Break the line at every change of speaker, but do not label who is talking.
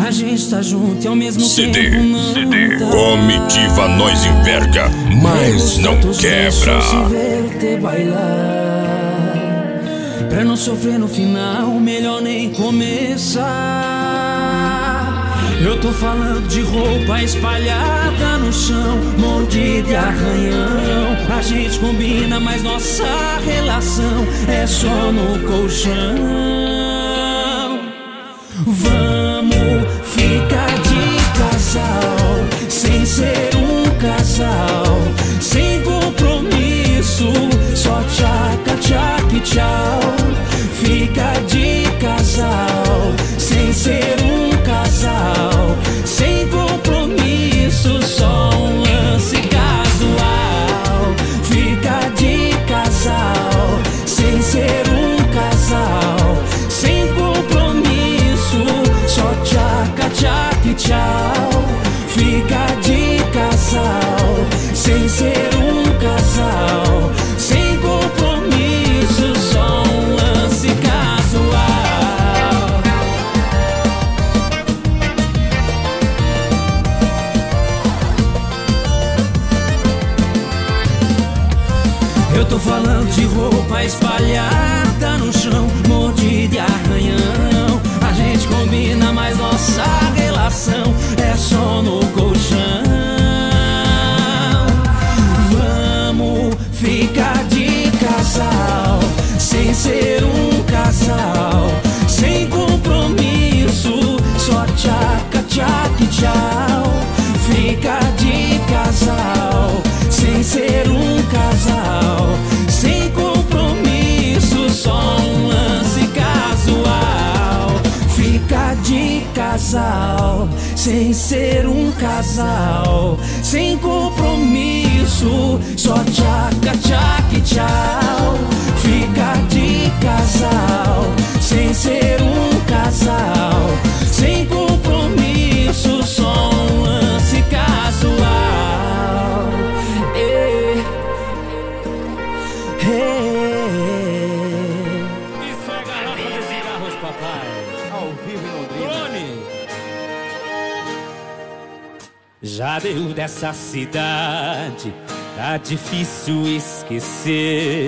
A gente tá junto e ao mesmo
CD,
tempo não tá.
Comitiva nós enverga, mas não quebra.
Se ver te bailar, pra não sofrer no final, melhor nem começar. Eu tô falando de roupa espalhada no chão, mordida e arranhão. A gente combina, mas nossa relação é só no colchão. Vamos ficar de casal, sem ser um casal, sem compromisso, só tchaca, tchaca e tchau. Fica de casal, sem ser um casal, sem compromisso, só um lance casual. Fica de casal, sem ser um casal, sem compromisso, só tchaca, tchaca e tchau. Fica de casal, sem ser um casal, sem compromisso, só um lance casual. Eu tô falando de roupa espalhada no chão, mordida e arranhão. A gente combina, mas nossa relação é só no colchão. Vamos ficar de casal, sem ser um casal, sem compromisso, só tchaca, tchaca e tchau. Fica de casal, sem ser um casal, sem compromisso, só um lance casual. Fica de casal, sem ser um casal, sem compromisso, só tchaca, tchaca e tchau. Fica de casal, sem ser um casal, sem compromisso, só um lance casual.
Isso é garrafa de cigarros, papai.
Ao vivo em Londrina.
Clone. Já deu dessa cidade, tá difícil esquecer.